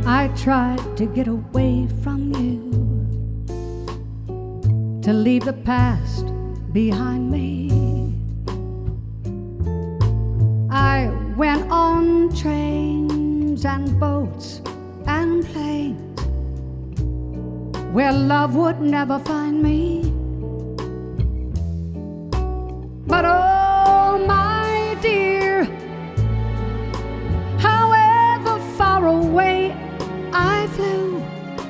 I tried to get away from you, to leave the past behind me. I went on trains and boats and planes where love would never find me. But oh, my dear, however far away I flew,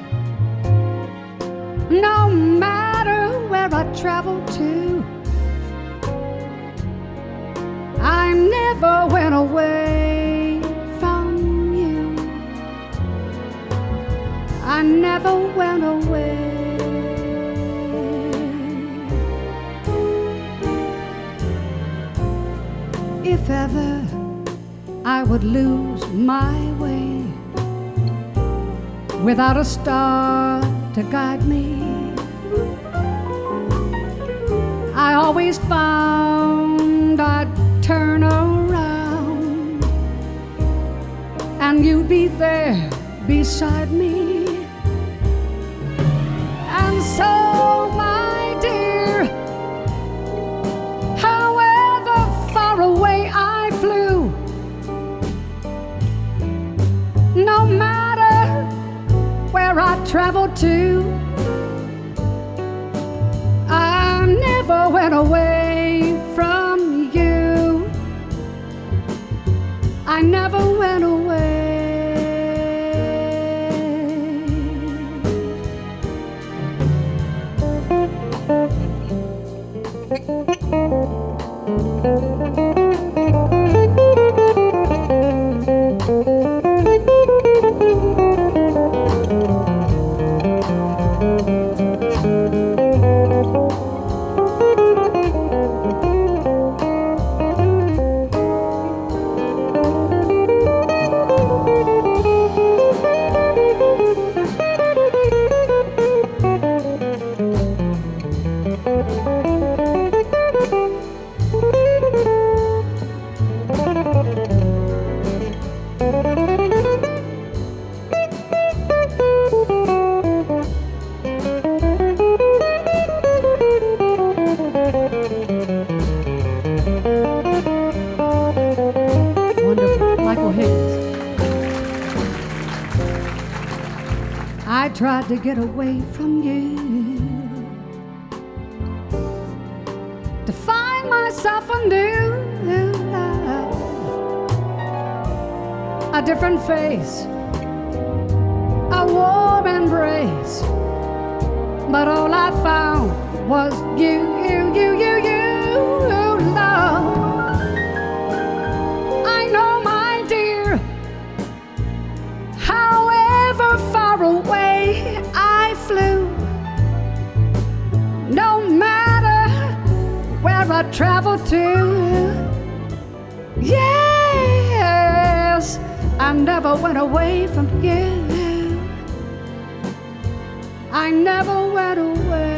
no matter where I traveled to, I never went away from you. I never went away. If ever I would lose my way without a star to guide me, I always found I'd turn around and you'd be there beside me. And so, my dear, however far away I flew, no matter where I traveled to, I never went away from you. I never went away. I tried to get away from you, to find myself a new love, a different face, a warm embrace. But all I found was you, love. I know, my dear, however far away I flew, no matter where I traveled to, yes, I never went away from you. I never went away.